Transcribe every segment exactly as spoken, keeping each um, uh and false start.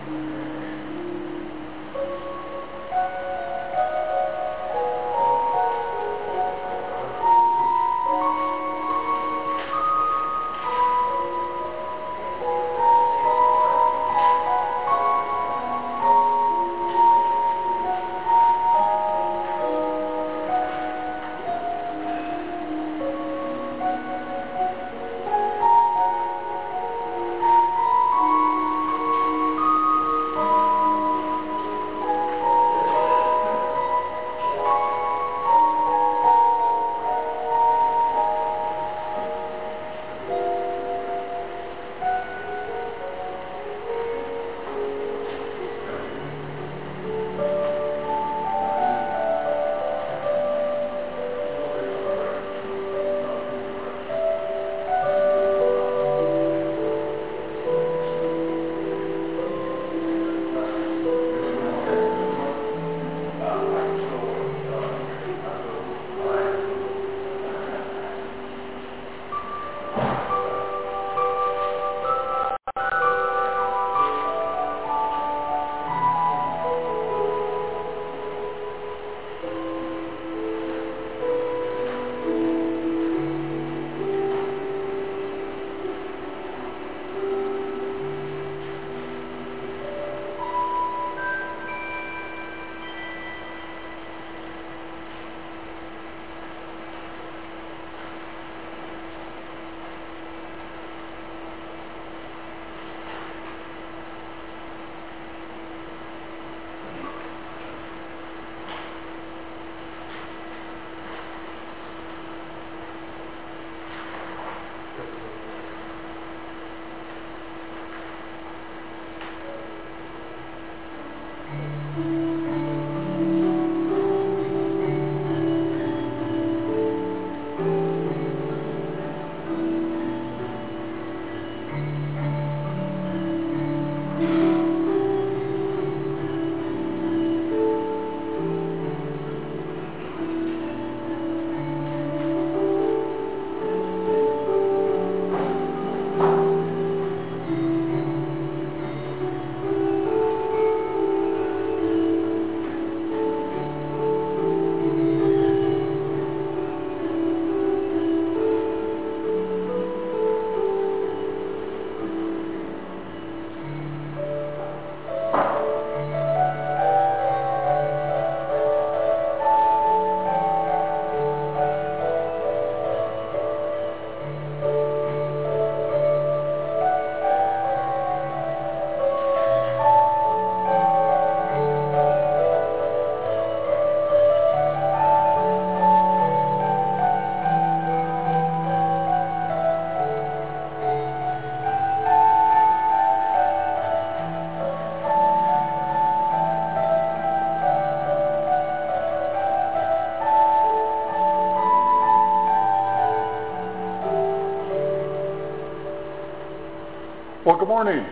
Well, good morning.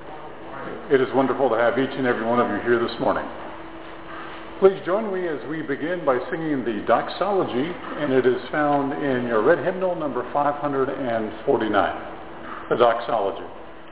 It is wonderful to have each and every one of you here this morning. Please join me as we begin by singing the doxology, and it is found in your red hymnal number five hundred forty-nine, the doxology.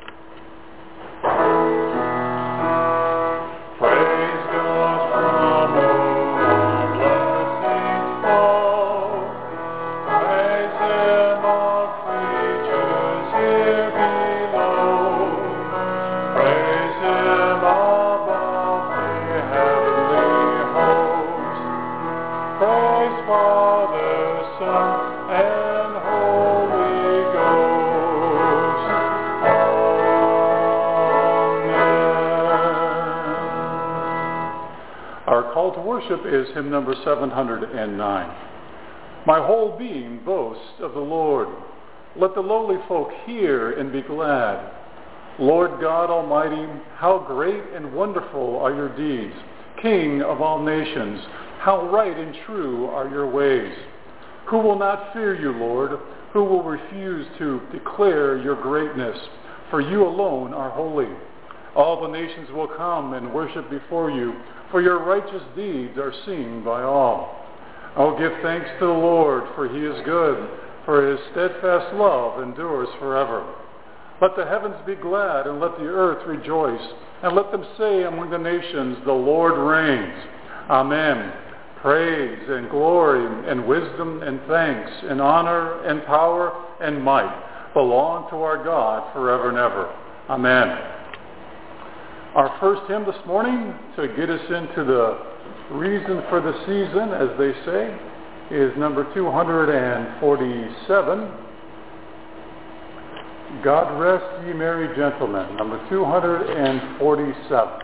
Worship is hymn number seven hundred nine. My whole being boasts of the Lord. Let the lowly folk hear and be glad. Lord God Almighty, how great and wonderful are your deeds. King of all nations, how right and true are your ways. Who will not fear you, Lord? Who will refuse to declare your greatness? For you alone are holy. All the nations will come and worship before you, for your righteous deeds are seen by all. Oh, give thanks to the Lord, for he is good, for his steadfast love endures forever. Let the heavens be glad, and let the earth rejoice. And let them say among the nations, the Lord reigns. Amen. Praise and glory and wisdom and thanks and honor and power and might belong to our God forever and ever. Amen. Our first hymn this morning, to get us into the reason for the season, as they say, is number two hundred forty-seven. God Rest Ye Merry Gentlemen, number two hundred forty-seven.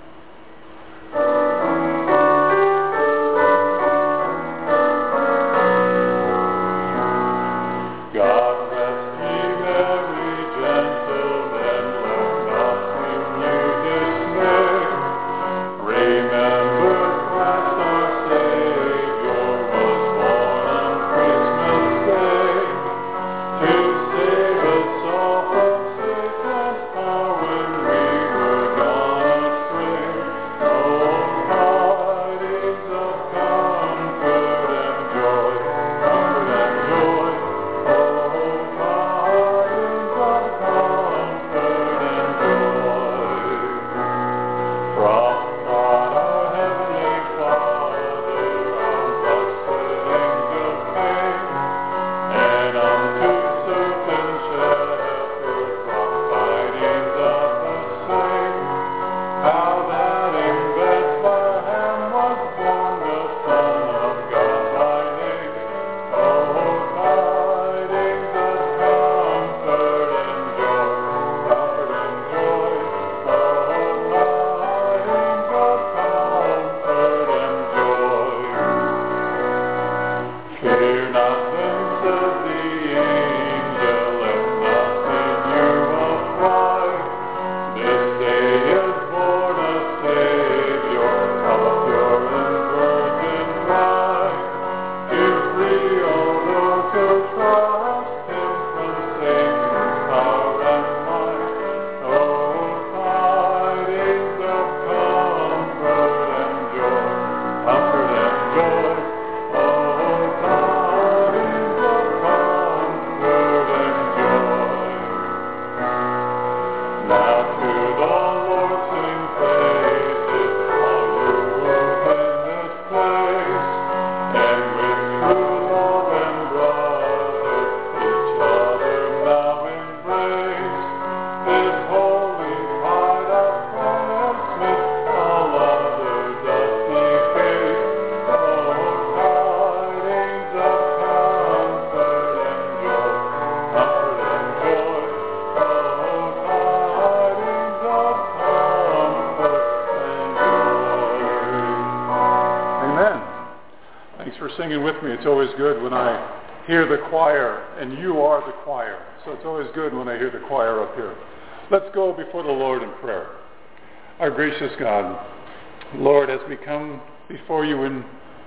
Singing with me. It's always good when I hear the choir, and you are the choir. So it's always good when I hear the choir up here. Let's go before the Lord in prayer. Our gracious God, Lord, as we come before you in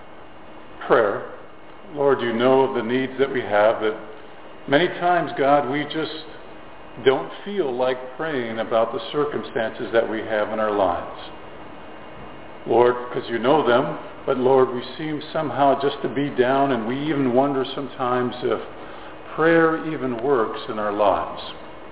prayer, Lord, you know the needs that we have, that many times, God, we just don't feel like praying about the circumstances that we have in our lives. Lord, because you know them, but Lord, we seem somehow just to be down, and we even wonder sometimes if prayer even works in our lives.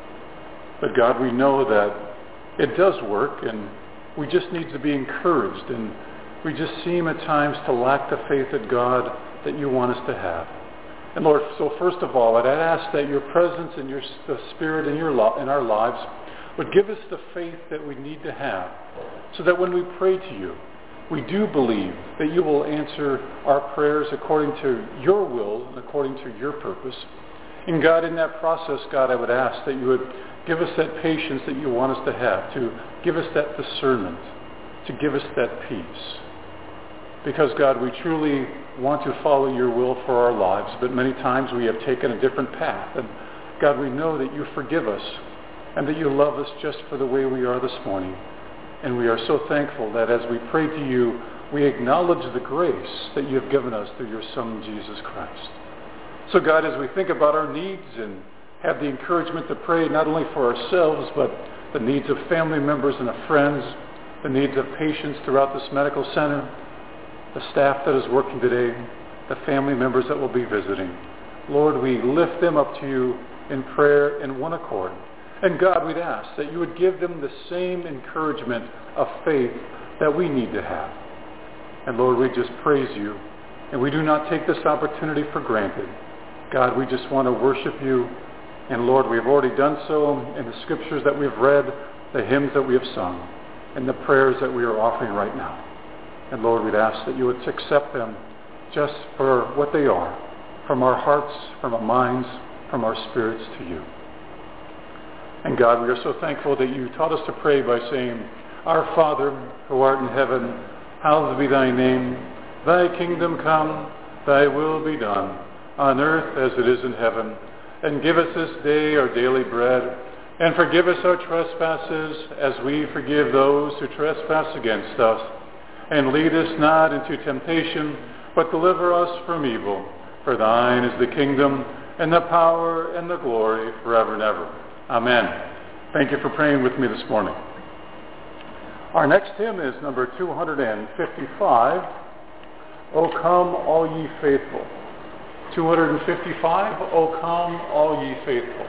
But God, we know that it does work, and we just need to be encouraged, and we just seem at times to lack the faith that God, that you want us to have. And Lord, so first of all, I'd ask that your presence and your the Spirit in, your lo- in our lives would give us the faith that we need to have, so that when we pray to you, we do believe that you will answer our prayers according to your will and according to your purpose. And God, in that process, God, I would ask that you would give us that patience that you want us to have, to give us that discernment, to give us that peace. Because, God, we truly want to follow your will for our lives, but many times we have taken a different path. And God, we know that you forgive us and that you love us just for the way we are this morning. And we are so thankful that as we pray to you, we acknowledge the grace that you have given us through your Son, Jesus Christ. So God, as we think about our needs and have the encouragement to pray not only for ourselves, but the needs of family members and of friends, the needs of patients throughout this medical center, the staff that is working today, the family members that will be visiting. Lord, we lift them up to you in prayer in one accord. And God, we'd ask that you would give them the same encouragement of faith that we need to have. And Lord, we just praise you, and we do not take this opportunity for granted. God, we just want to worship you. And Lord, we've already done so in the scriptures that we've read, the hymns that we have sung, and the prayers that we are offering right now. And Lord, we'd ask that you would accept them just for what they are, from our hearts, from our minds, from our spirits to you. And God, we are so thankful that you taught us to pray by saying, Our Father, who art in heaven, hallowed be thy name. Thy kingdom come, thy will be done, on earth as it is in heaven. And give us this day our daily bread, and forgive us our trespasses, as we forgive those who trespass against us. And lead us not into temptation, but deliver us from evil. For thine is the kingdom, and the power, and the glory, forever and ever. Amen. Thank you for praying with me this morning. Our next hymn is number two hundred fifty-five, O Come, All Ye Faithful. two hundred fifty-five, O Come, All Ye Faithful.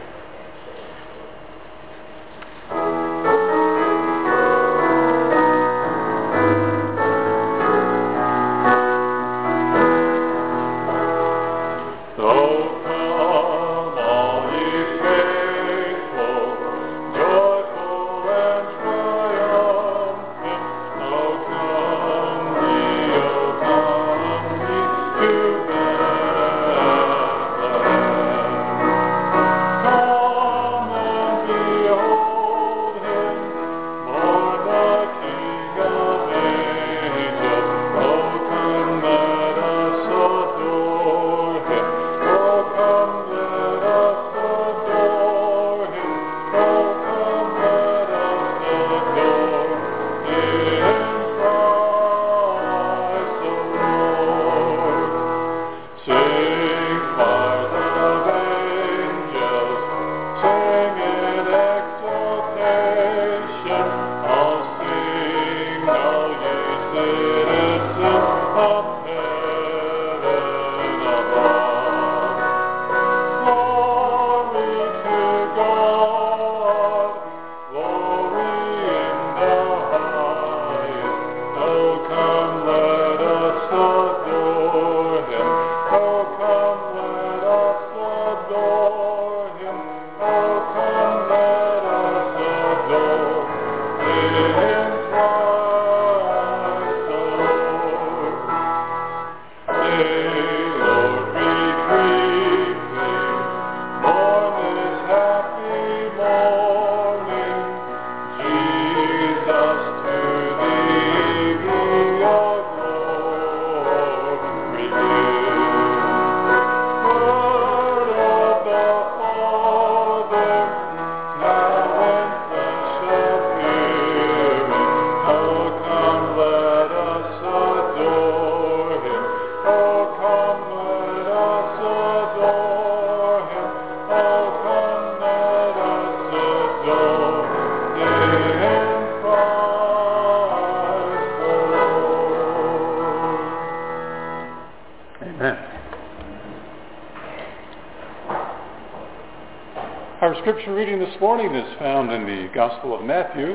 Our scripture reading this morning is found in the Gospel of Matthew,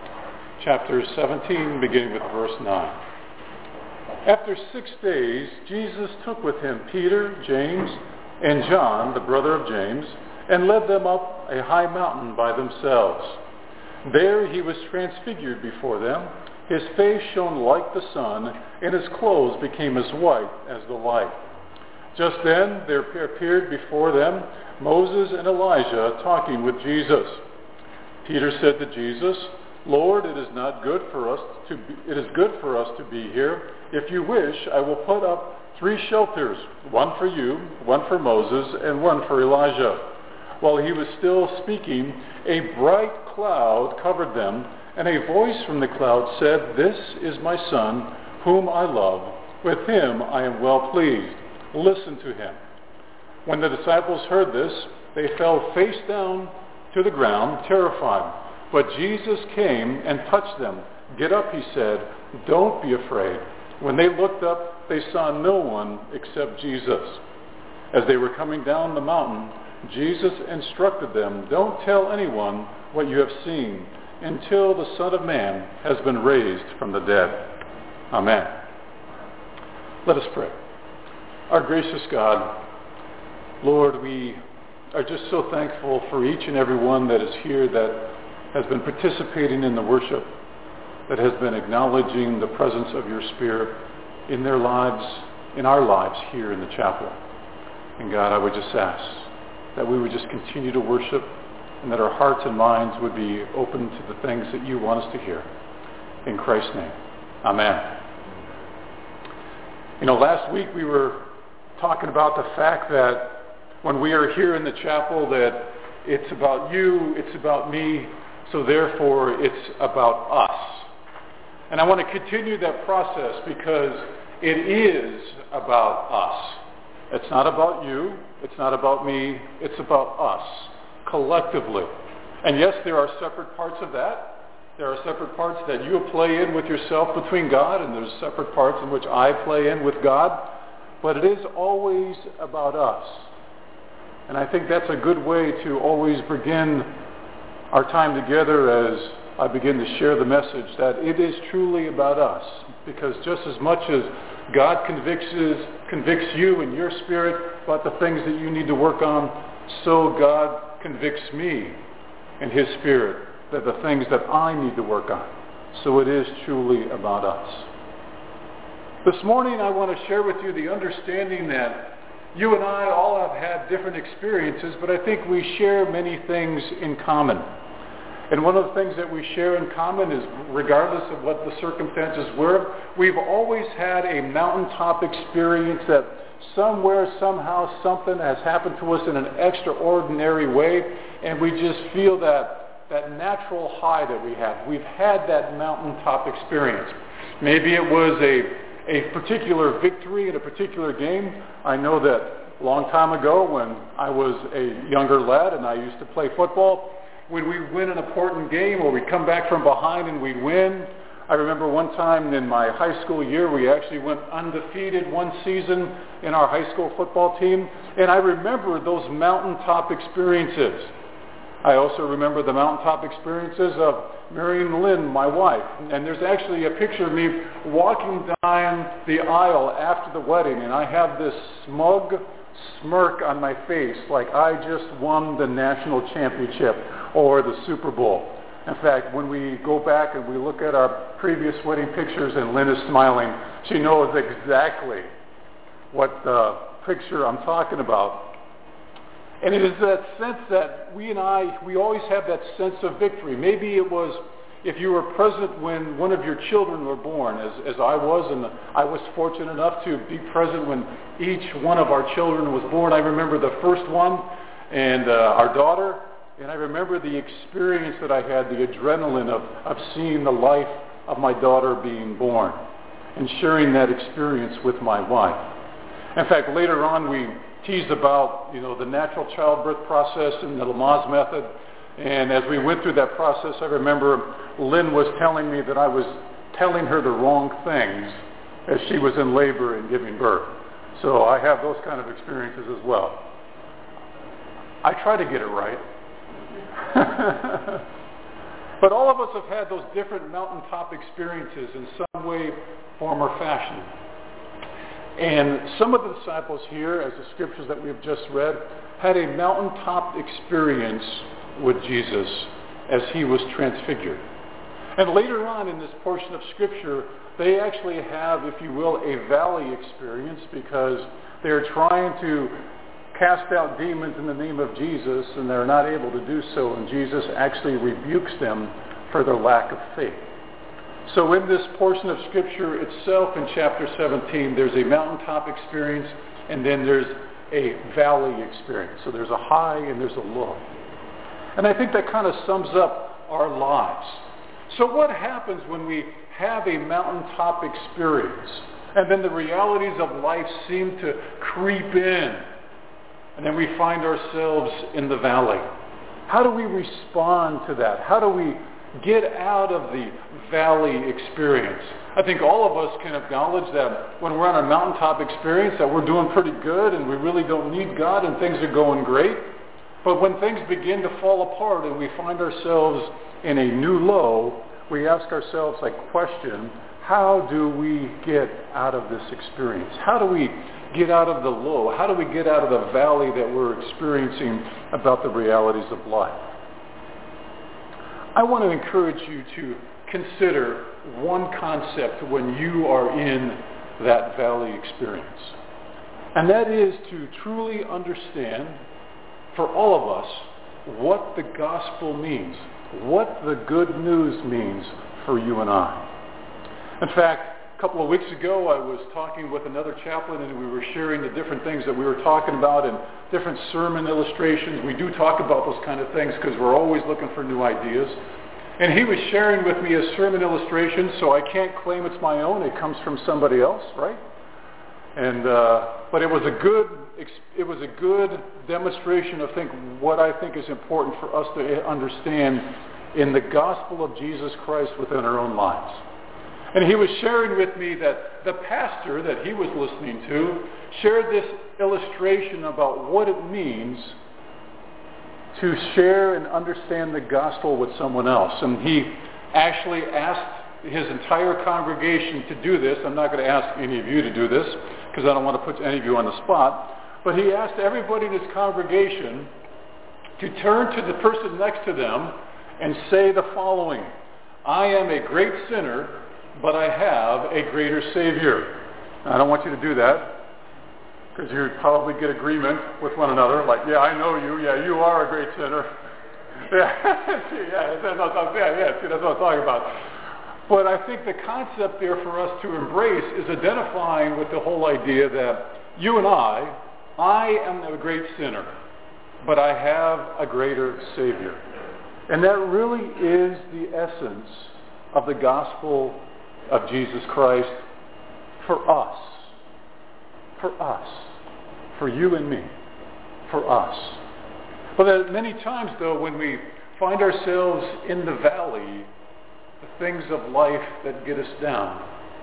chapter seventeen, beginning with verse nine. After six days, Jesus took with him Peter, James, and John, the brother of James, and led them up a high mountain by themselves. There he was transfigured before them. His face shone like the sun, and his clothes became as white as the light. Just then there appeared before them Moses and Elijah talking with Jesus. Peter said to Jesus, Lord, it is not good for us to be, it is good for us to be here. If you wish, I will put up three shelters, one for you, one for Moses, and one for Elijah. While he was still speaking, a bright cloud covered them, and a voice from the cloud said, This is my son, whom I love. With him I am well pleased. Listen to him. When the disciples heard this, they fell face down to the ground, terrified. But Jesus came and touched them. Get up, he said. Don't be afraid. When they looked up, they saw no one except Jesus. As they were coming down the mountain, Jesus instructed them, "Don't tell anyone what you have seen until the Son of Man has been raised from the dead." Amen. Let us pray. Our gracious God, Lord, we are just so thankful for each and every one that is here that has been participating in the worship, that has been acknowledging the presence of your Spirit in their lives, in our lives here in the chapel. And God, I would just ask that we would just continue to worship and that our hearts and minds would be open to the things that you want us to hear. In Christ's name, amen. You know, last week we were talking about the fact that when we are here in the chapel that it's about you, it's about me, so therefore it's about us. And I want to continue that process because it is about us. It's not about you, it's not about me, it's about us, collectively. And yes, there are separate parts of that. There are separate parts that you play in with yourself between God, and there's separate parts in which I play in with God. But it is always about us. And I think that's a good way to always begin our time together as I begin to share the message that it is truly about us. Because just as much as God convicts, convicts you in your spirit about the things that you need to work on, so God convicts me in his spirit that the things that I need to work on. So it is truly about us. This morning I want to share with you the understanding that you and I all have had different experiences, but I think we share many things in common. And one of the things that we share in common is, regardless of what the circumstances were, we've always had a mountaintop experience that somewhere, somehow, something has happened to us in an extraordinary way, and we just feel that, that natural high that we have. We've had that mountaintop experience. Maybe it was a a particular victory in a particular game. I know that a long time ago when I was a younger lad and I used to play football, when we win an important game or we'd come back from behind and we'd win. I remember one time in my high school year we actually went undefeated one season in our high school football team, and I remember those mountaintop experiences. I also remember the mountaintop experiences of marrying Lynn, my wife. And there's actually a picture of me walking down the aisle after the wedding, and I have this smug smirk on my face like I just won the national championship or the Super Bowl. In fact, when we go back and we look at our previous wedding pictures and Lynn is smiling, she knows exactly what the picture I'm talking about. And it is that sense that we and I, we always have that sense of victory. Maybe it was if you were present when one of your children were born, as, as I was, and I was fortunate enough to be present when each one of our children was born. I remember the first one and uh, our daughter, and I remember the experience that I had, the adrenaline of, of seeing the life of my daughter being born and sharing that experience with my wife. In fact, later on we teased about, you know, the natural childbirth process and the Lamaze method. And as we went through that process, I remember Lynn was telling me that I was telling her the wrong things as she was in labor and giving birth. So I have those kind of experiences as well. I try to get it right. But all of us have had those different mountaintop experiences in some way, form, or fashion. And some of the disciples here, as the scriptures that we have just read, had a mountaintop experience with Jesus as he was transfigured. And later on in this portion of scripture, they actually have, if you will, a valley experience because they're trying to cast out demons in the name of Jesus and they're not able to do so, and Jesus actually rebukes them for their lack of faith. So in this portion of Scripture itself, in chapter seventeen, there's a mountaintop experience, and then there's a valley experience. So there's a high and there's a low. And I think that kind of sums up our lives. So what happens when we have a mountaintop experience, and then the realities of life seem to creep in, and then we find ourselves in the valley? How do we respond to that? How do we get out of the valley experience? I think all of us can acknowledge that when we're on a mountaintop experience that we're doing pretty good and we really don't need God and things are going great. But when things begin to fall apart and we find ourselves in a new low, we ask ourselves a question: how do we get out of this experience? How do we get out of the low? How do we get out of the valley that we're experiencing about the realities of life? I want to encourage you to consider one concept when you are in that valley experience. And that is to truly understand, for all of us, what the gospel means, what the good news means for you and I. In fact, a couple of weeks ago, I was talking with another chaplain, and we were sharing the different things that we were talking about and different sermon illustrations. We do talk about those kind of things because we're always looking for new ideas. And he was sharing with me a sermon illustration, so I can't claim it's my own. It comes from somebody else, right? And uh, but it was a good it was a good demonstration of think what I think is important for us to understand in the gospel of Jesus Christ within our own lives. And he was sharing with me that the pastor that he was listening to shared this illustration about what it means to share and understand the gospel with someone else. And he actually asked his entire congregation to do this. I'm not going to ask any of you to do this because I don't want to put any of you on the spot. But he asked everybody in his congregation to turn to the person next to them and say the following: I am a great sinner, but I have a greater Savior. I don't want you to do that because you probably get agreement with one another, like, yeah, I know you, yeah, you are a great sinner. Yeah, see, yeah, that's, yeah, yeah, see, that's what I'm talking about. But I think the concept there for us to embrace is identifying with the whole idea that you and I, I am a great sinner, but I have a greater Savior. And that really is the essence of the gospel of Jesus Christ for us. For us. For you and me. For us. But many times, though, when we find ourselves in the valley, the things of life that get us down,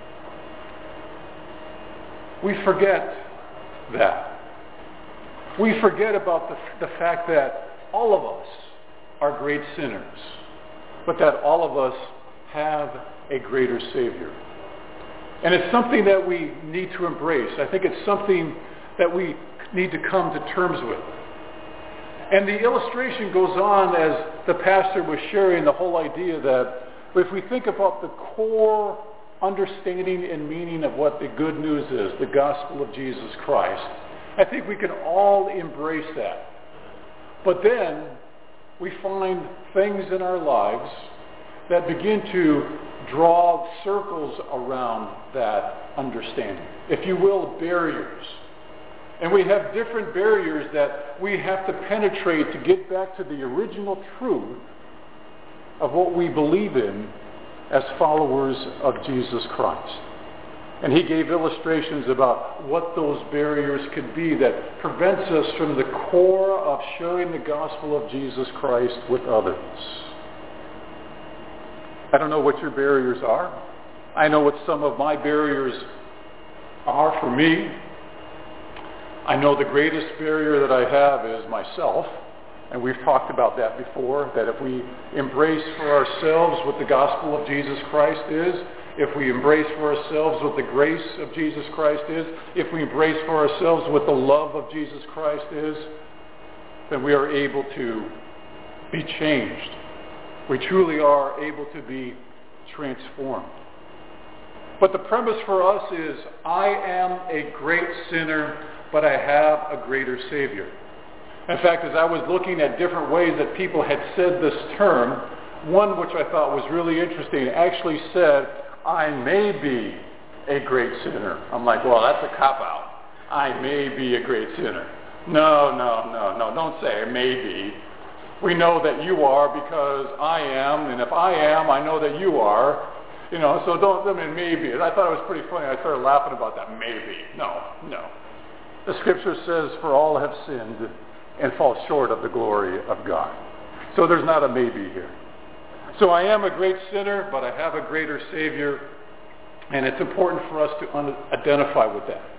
we forget that. We forget about the, the fact that all of us are great sinners, but that all of us have a greater Savior. And it's something that we need to embrace. I think it's something that we need to come to terms with. And the illustration goes on as the pastor was sharing the whole idea that if we think about the core understanding and meaning of what the good news is, the gospel of Jesus Christ, I think we can all embrace that. But then we find things in our lives that begin to draw circles around that understanding. If you will, barriers. And we have different barriers that we have to penetrate to get back to the original truth of what we believe in as followers of Jesus Christ. And he gave illustrations about what those barriers could be that prevents us from the core of sharing the gospel of Jesus Christ with others. I don't know what your barriers are. I know what some of my barriers are for me. I know the greatest barrier that I have is myself. And we've talked about that before, that if we embrace for ourselves what the gospel of Jesus Christ is, if we embrace for ourselves what the grace of Jesus Christ is, if we embrace for ourselves what the love of Jesus Christ is, then we are able to be changed. We truly are able to be transformed. But the premise for us is, I am a great sinner, but I have a greater Savior. In fact, as I was looking at different ways that people had said this term, one which I thought was really interesting actually said, I may be a great sinner. I'm like, well, that's a cop-out. I may be a great sinner. No, no, no, no, don't say maybe. We know that you are because I am, and if I am, I know that you are. You know, so don't, I mean, maybe. And I thought it was pretty funny. I started laughing about that, maybe. No, no. The scripture says, for all have sinned and fall short of the glory of God. So there's not a maybe here. So I am a great sinner, but I have a greater Savior, and it's important for us to un- identify with that.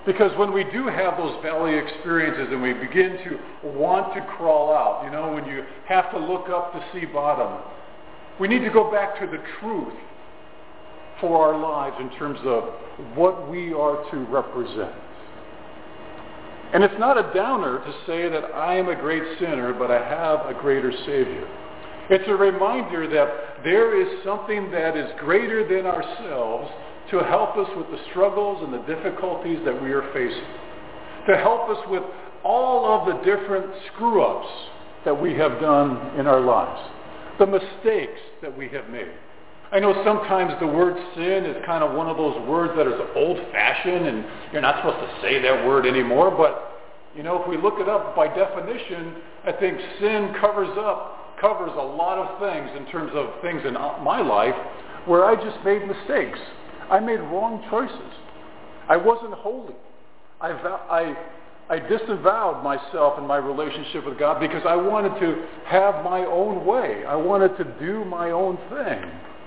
Because when we do have those valley experiences and we begin to want to crawl out, you know, when you have to look up to see bottom, we need to go back to the truth for our lives in terms of what we are to represent. And it's not a downer to say that I am a great sinner, but I have a greater Savior. It's a reminder that there is something that is greater than ourselves to help us with the struggles and the difficulties that we are facing, to help us with all of the different screw-ups that we have done in our lives, the mistakes that we have made. I know sometimes the word sin is kind of one of those words that is old-fashioned and you're not supposed to say that word anymore, but you know, if we look it up by definition, I think sin covers up covers a lot of things in terms of things in my life where I just made mistakes. I made wrong choices. I wasn't holy. I, I, I disavowed myself and my relationship with God because I wanted to have my own way. I wanted to do my own thing.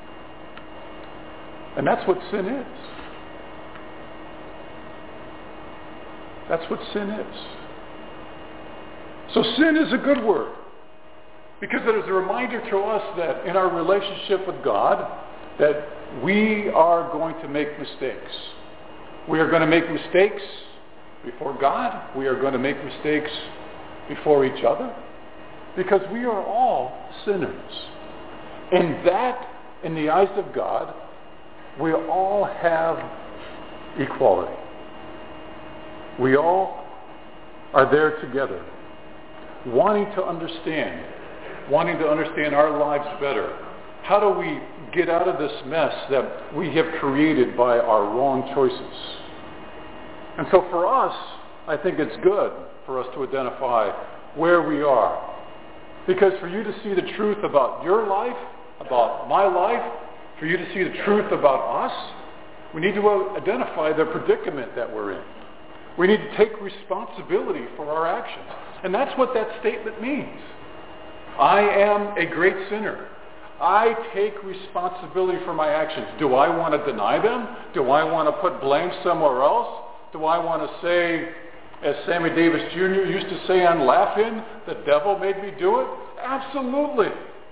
And that's what sin is. That's what sin is. So sin is a good word because it is a reminder to us that in our relationship with God that we are going to make mistakes. We are going to make mistakes before God. We are going to make mistakes before each other because we are all sinners. And that, in the eyes of God, we all have equality. We all are there together, wanting to understand, wanting to understand our lives better. How do we get out of this mess that we have created by our wrong choices? And so for us, I think it's good for us to identify where we are. Because for you to see the truth about your life, about my life, for you to see the truth about us, we need to identify the predicament that we're in. We need to take responsibility for our actions. And that's what that statement means. I am a great sinner. I take responsibility for my actions. Do I want to deny them? Do I want to put blame somewhere else? Do I want to say, as Sammy Davis Junior used to say on Laugh-In, the devil made me do it? Absolutely.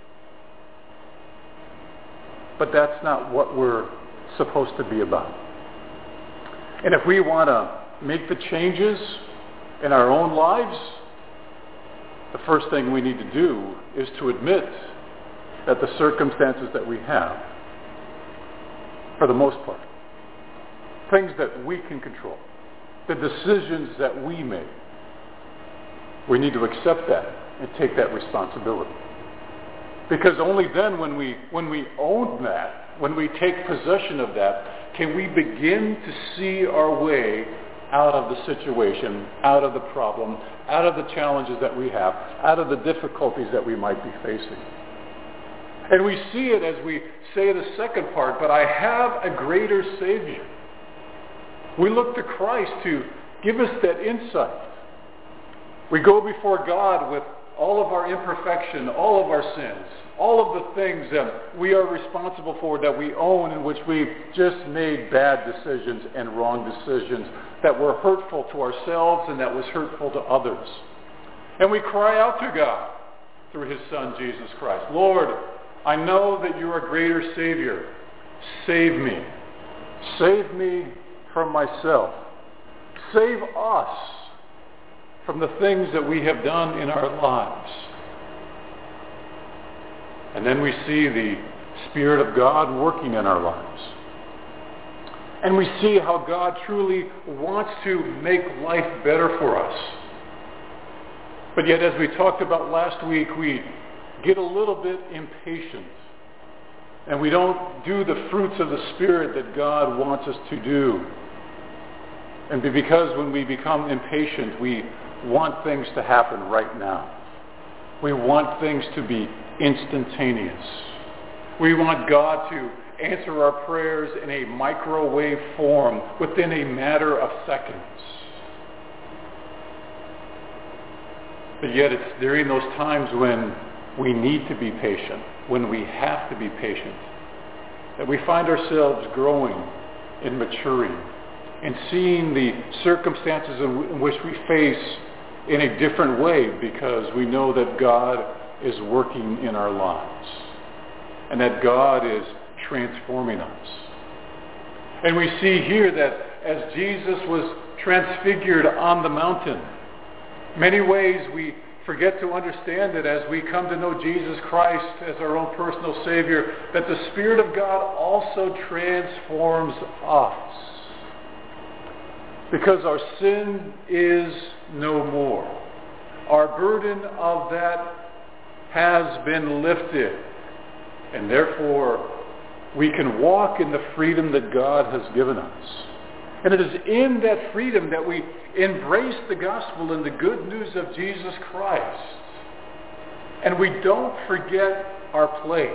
But that's not what we're supposed to be about. And if we want to make the changes in our own lives, the first thing we need to do is to admit that the circumstances that we have, for the most part, things that we can control, the decisions that we make, we need to accept that and take that responsibility. Because only then when we when we own that, when we take possession of that, can we begin to see our way out of the situation, out of the problem, out of the challenges that we have, out of the difficulties that we might be facing. And we see it as we say the second part, but I have a greater Savior. We look to Christ to give us that insight. We go before God with all of our imperfection, all of our sins, all of the things that we are responsible for, that we own, in which we've just made bad decisions and wrong decisions that were hurtful to ourselves and that was hurtful to others. And we cry out to God through his Son, Jesus Christ. Lord, I know that you are a greater Savior. Save me. Save me from myself. Save us from the things that we have done in our lives. And then we see the Spirit of God working in our lives. And we see how God truly wants to make life better for us. But yet, as we talked about last week, we get a little bit impatient. And we don't do the fruits of the Spirit that God wants us to do. And because when we become impatient, we want things to happen right now. We want things to be instantaneous. We want God to answer our prayers in a microwave form within a matter of seconds. But yet it's during those times when we need to be patient, when we have to be patient, that we find ourselves growing and maturing and seeing the circumstances in which we face in a different way, because we know that God is working in our lives and that God is transforming us. And we see here that as Jesus was transfigured on the mountain, many ways we forget to understand that as we come to know Jesus Christ as our own personal Savior, that the Spirit of God also transforms us. Because our sin is no more. Our burden of that has been lifted. And therefore, we can walk in the freedom that God has given us. And it is in that freedom that we embrace the gospel and the good news of Jesus Christ. And we don't forget our place.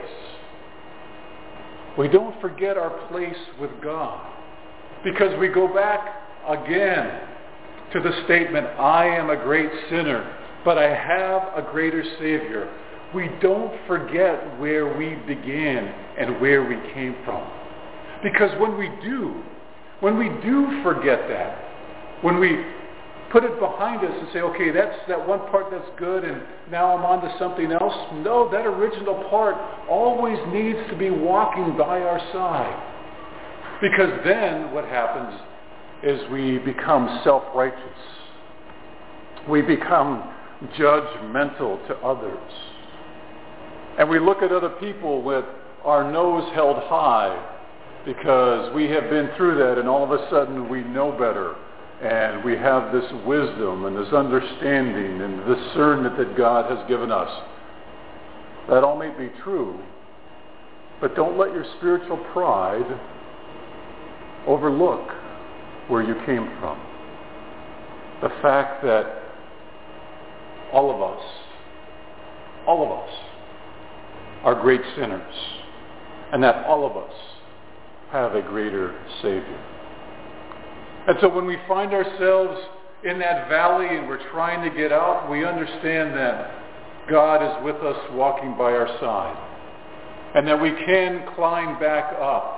We don't forget our place with God. Because we go back again to the statement, I am a great sinner, but I have a greater Savior. We don't forget where we began and where we came from. Because when we do, when we do forget that, when we put it behind us and say, okay, that's that one part that's good and now I'm on to something else. No, that original part always needs to be walking by our side. Because then what happens is we become self-righteous. We become judgmental to others. And we look at other people with our nose held high because we have been through that, and all of a sudden we know better. And we have this wisdom and this understanding and discernment that God has given us. That all may be true, but don't let your spiritual pride overlook where you came from. The fact that all of us, all of us are great sinners, and that all of us have a greater Savior. And so when we find ourselves in that valley and we're trying to get out, we understand that God is with us walking by our side, and that we can climb back up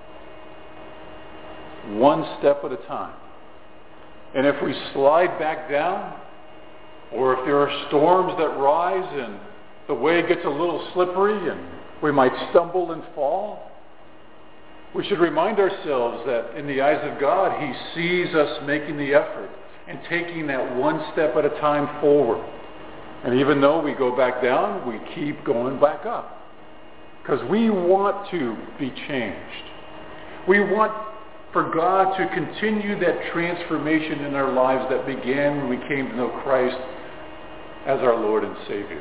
one step at a time. And if we slide back down, or if there are storms that rise and the way gets a little slippery and we might stumble and fall, we should remind ourselves that in the eyes of God, He sees us making the effort and taking that one step at a time forward. And even though we go back down, we keep going back up. Because we want to be changed. We want for God to continue that transformation in our lives that began when we came to know Christ as our Lord and Savior.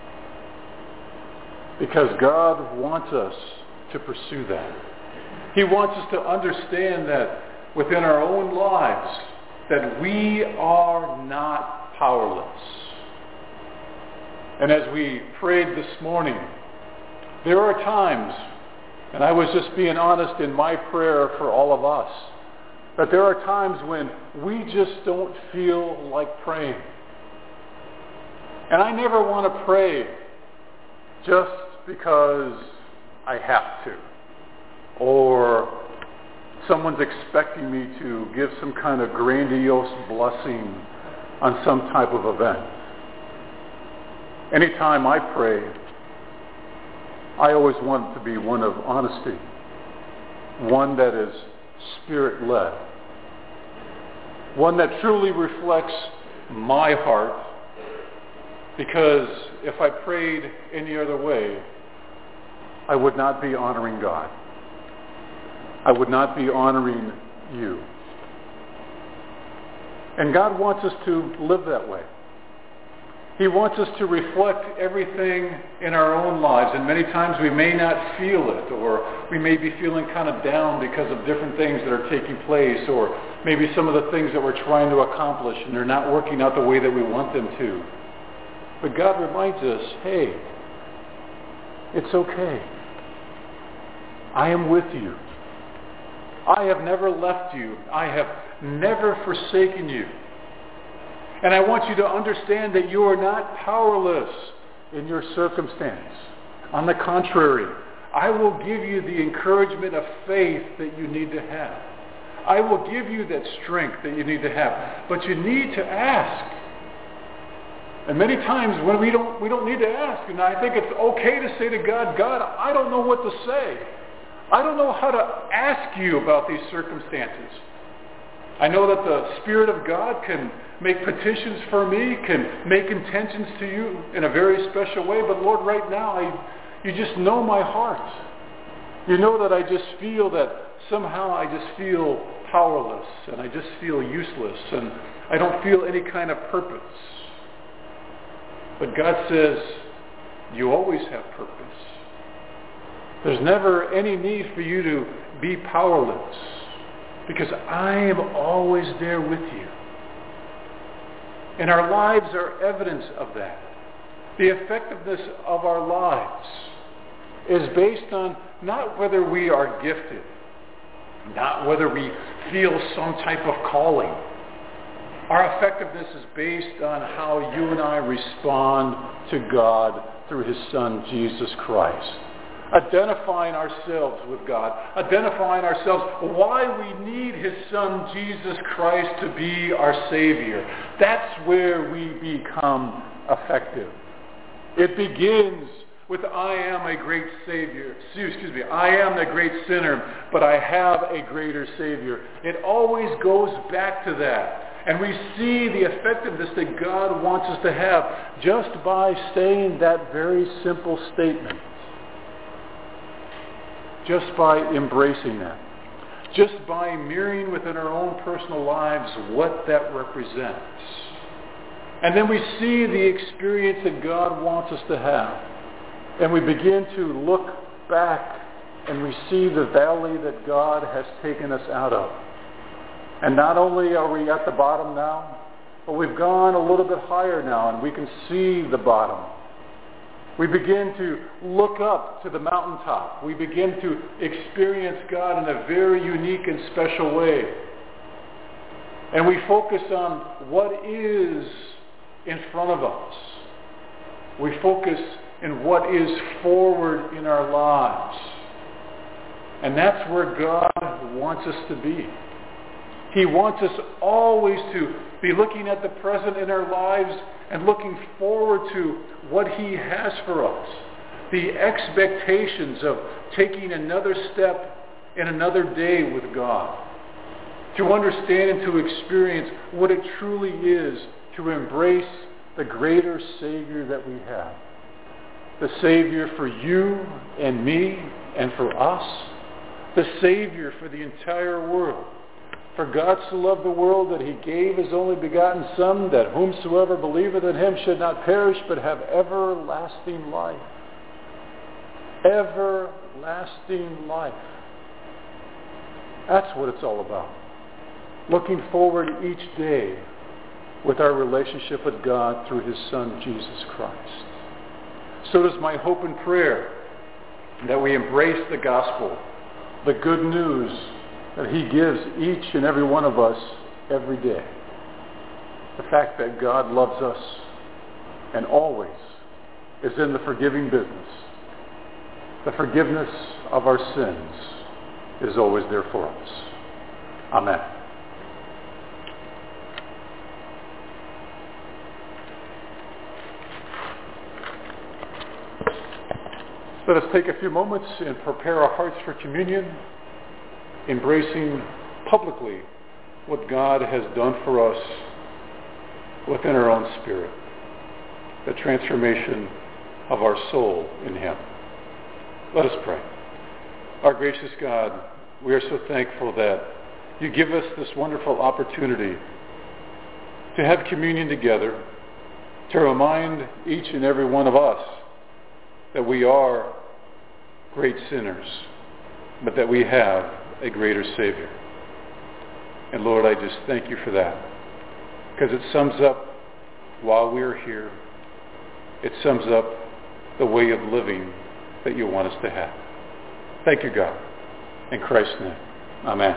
Because God wants us to pursue that. He wants us to understand that within our own lives, that we are not powerless. And as we prayed this morning, there are times, and I was just being honest in my prayer for all of us, that there are times when we just don't feel like praying. And I never want to pray just because I have to, or someone's expecting me to give some kind of grandiose blessing on some type of event. Anytime I pray, I always want it to be one of honesty, one that is Spirit-led, one that truly reflects my heart, because if I prayed any other way, I would not be honoring God. I would not be honoring you. And God wants us to live that way. He wants us to reflect everything in our own lives, and many times we may not feel it, or we may be feeling kind of down because of different things that are taking place, or maybe some of the things that we're trying to accomplish and they're not working out the way that we want them to. But God reminds us, hey, it's okay. I am with you. I have never left you. I have never forsaken you. And I want you to understand that you are not powerless in your circumstance. On the contrary, I will give you the encouragement of faith that you need to have. I will give you that strength that you need to have. But you need to ask. And many times when we don't, we don't need to ask. And I think it's okay to say to God, God, I don't know what to say. I don't know how to ask you about these circumstances. I know that the Spirit of God can make petitions for me, can make intentions to you in a very special way. But Lord, right now, I, you just know my heart. You know that I just feel that somehow I just feel powerless and I just feel useless and I don't feel any kind of purpose. But God says, you always have purpose. There's never any need for you to be powerless because I am always there with you. And our lives are evidence of that. The effectiveness of our lives is based on not whether we are gifted, not whether we feel some type of calling. Our effectiveness is based on how you and I respond to God through his Son, Jesus Christ. Identifying ourselves with God, identifying ourselves why we need his Son, Jesus Christ, to be our Savior. That's where we become effective. It begins with I am a great Savior. Excuse me, I am the great sinner, but I have a greater Savior. It always goes back to that. And we see the effectiveness that God wants us to have just by saying that very simple statement. Just by embracing that. Just by mirroring within our own personal lives what that represents. And then we see the experience that God wants us to have. And we begin to look back and we see the valley that God has taken us out of. And not only are we at the bottom now, but we've gone a little bit higher now and we can see the bottom. We begin to look up to the mountaintop. We begin to experience God in a very unique and special way. And we focus on what is in front of us. We focus in what is forward in our lives. And that's where God wants us to be. He wants us always to be looking at the present in our lives and looking forward to what he has for us. The expectations of taking another step in another day with God. To understand and to experience what it truly is to embrace the greater Savior that we have. The Savior for you and me and for us. The Savior for the entire world. For God so loved the world that he gave his only begotten Son, that whomsoever believeth in him should not perish, but have everlasting life. Everlasting life. That's what it's all about. Looking forward each day with our relationship with God through his Son, Jesus Christ. So does my hope and prayer that we embrace the gospel, the good news that he gives each and every one of us every day. The fact that God loves us and always is in the forgiving business. The forgiveness of our sins is always there for us. Amen. Let us take a few moments and prepare our hearts for communion, embracing publicly what God has done for us within our own spirit, the transformation of our soul in him. Let us pray. Our gracious God, we are so thankful that you give us this wonderful opportunity to have communion together, to remind each and every one of us that we are great sinners, but that we have a greater Savior. And Lord, I just thank you for that, because it sums up, while we're here, it sums up the way of living that you want us to have. Thank you, God. In Christ's name, amen.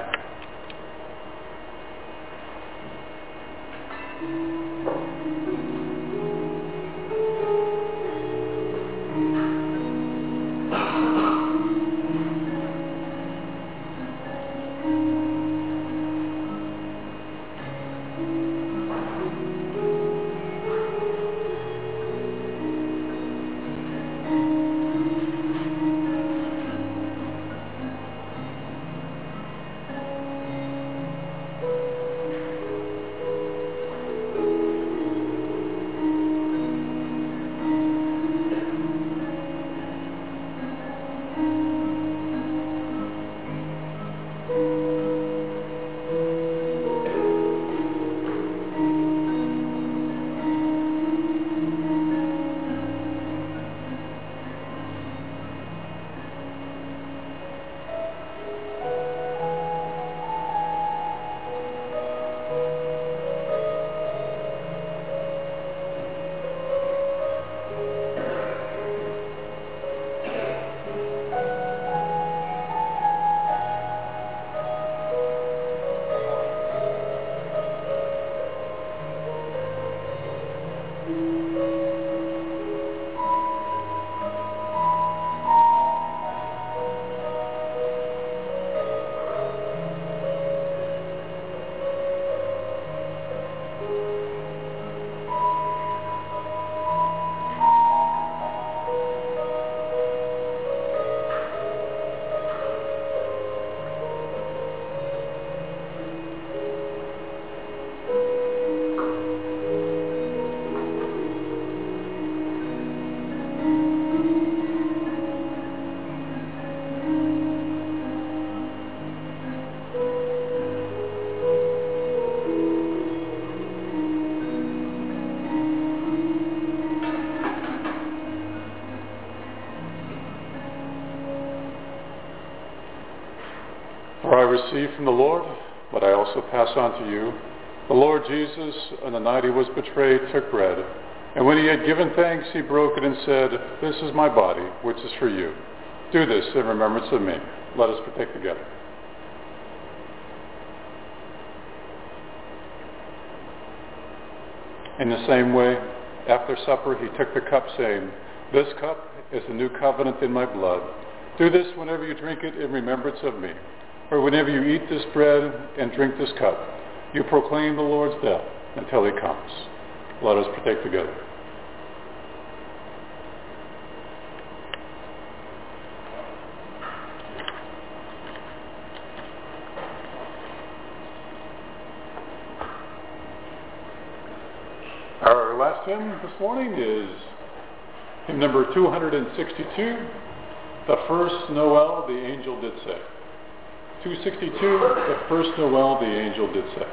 For I received from the Lord what I also pass on to you. The Lord Jesus, on the night he was betrayed, took bread. And when he had given thanks, he broke it and said, "This is my body, which is for you. Do this in remembrance of me." Let us partake together. In the same way, after supper, he took the cup, saying, "This cup is the new covenant in my blood. Do this whenever you drink it in remembrance of me. For whenever you eat this bread and drink this cup, you proclaim the Lord's death until he comes." Let us partake together. Our last hymn this morning is hymn number two hundred sixty-two, "The First Noel the Angel Did Say." two sixty-two, "The First Noel the Angel Did Say."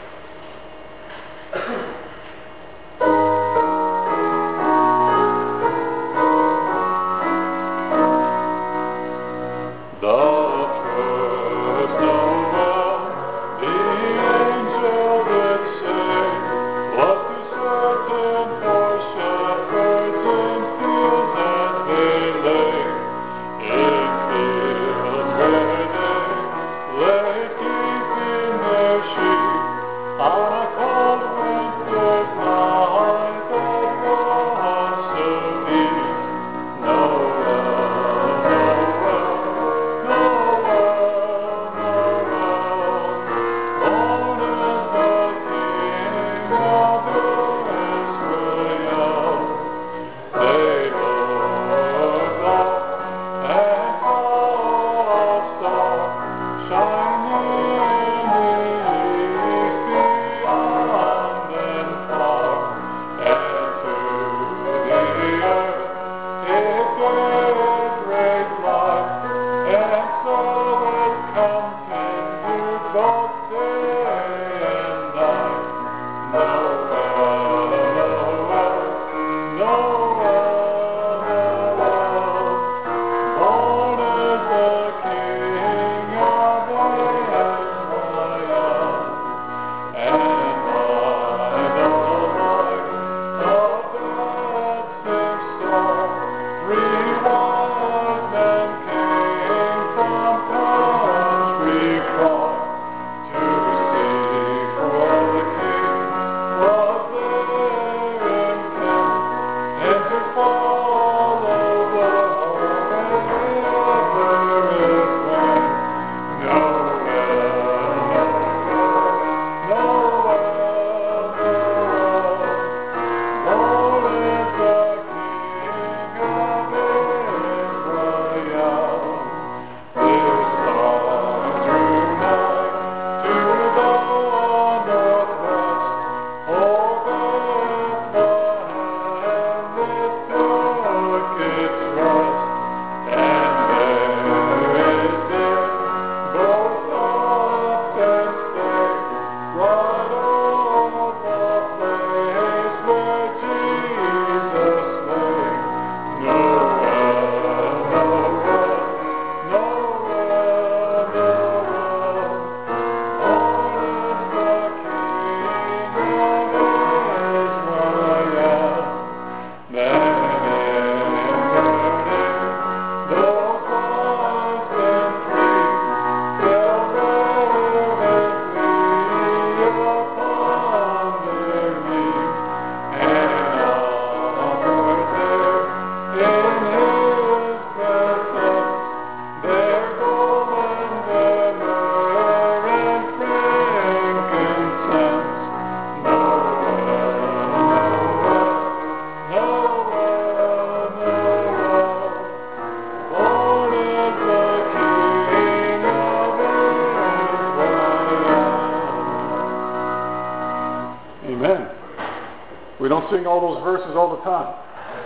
We don't sing all those verses all the time,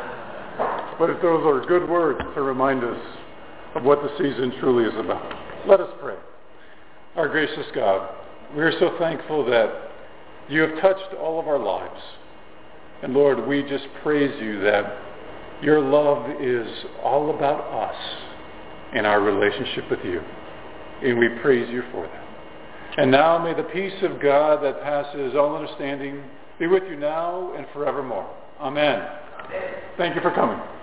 but those are good words to remind us of what the season truly is about. Let us pray. Our gracious God, we are so thankful that you have touched all of our lives. And Lord, we just praise you that your love is all about us and our relationship with you. and we praise you for that. And now may the peace of God that passes all understanding be with you now and forevermore. Amen. Amen. Thank you for coming.